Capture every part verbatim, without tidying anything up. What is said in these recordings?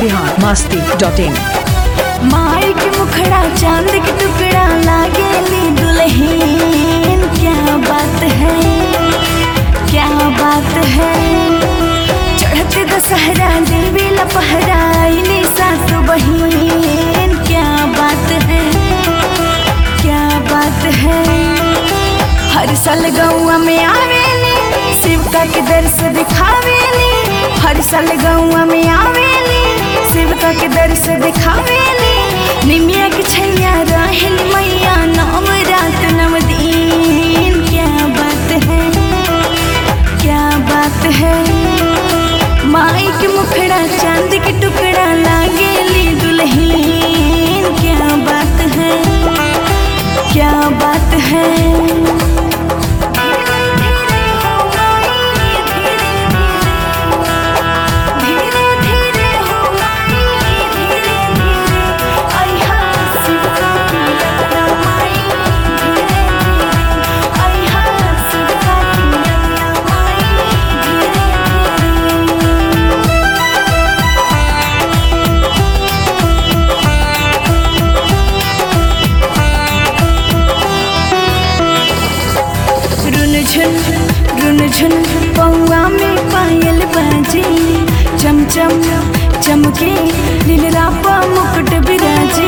Bihar Masti dot इन। माई के मुखड़ा चांद के टुकड़ा लागेली दुल्हन। क्या बात है, क्या बात है। चढ़ते दशहरा देवी लपहराइली सासु बहिन। क्या बात है, क्या बात है। हर साल गौआ में आवेली शिवका के दर्श दिखावेली। हर साल गौआ में आवेली शिवका के दर्श दिखावेली। निमिया के छैया रहेली मैया नव रात नव दिन। क्या बात है, क्या बात है। माई के मुखड़ा चांद के टुकड़ा लागेली दुल्हन। क्या बात है, क्या बात है। रुनझुन पौआ में पायल बाजी। चमचम चमके नीलरा पा मुकुट बिराजी।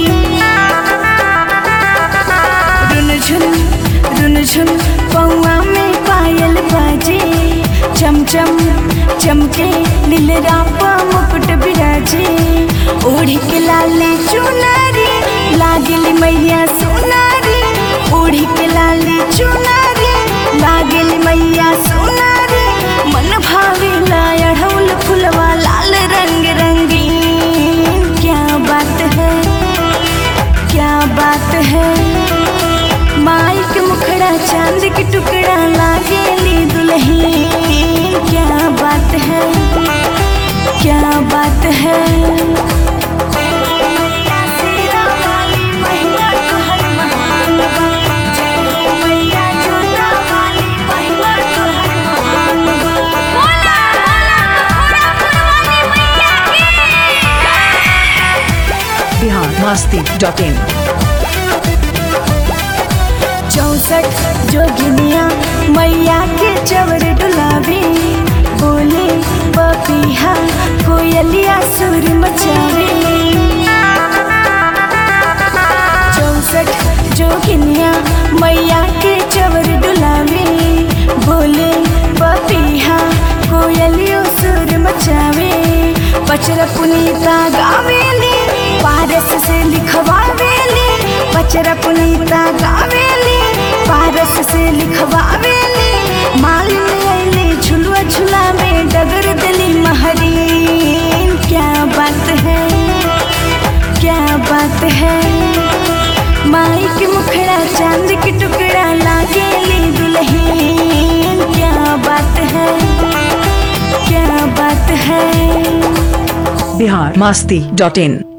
रुनझुन रुनझुन पौआ में पायल बाजी। चमचम चमके नीलरा पा मुकुट बिराजी। ओढ़ी के लाले चुनारी लागली मैया सोनारी। ओढ़ी के लाले चुनारी लागली मैया सोनारी। मन भावेला अढ़ौल फुलवा लाल रंग रंगीन। क्या बात है, क्या बात है। माई के मुखड़ा चांद के टुकड़ा लागेली दुल्हन। क्या बात है, क्या बात है। Bihar Masti dot in. चौसठ जोगिनिया मैया के चवर डुलावे। बोले बपिहा कोयलिया सुर मचावे। चौसठ जोगिनिया मैया के चवर डुलावे। बोले बपिहा कोयलिया सुर मचावे। पचरा पुनीता गावेली पारस से लिखवावेली। पचरा पुनीता गावेली पारस से लिखवावेली। मालिनी आइली झुलुआ झुला में डगर दिली महरीन। क्या बात है, क्या बात है। माई के मुखड़ा चांद के टुकड़ा लागेली दुल्हन। क्या बात है, क्या बात है। बिहार मस्ती डॉट इन।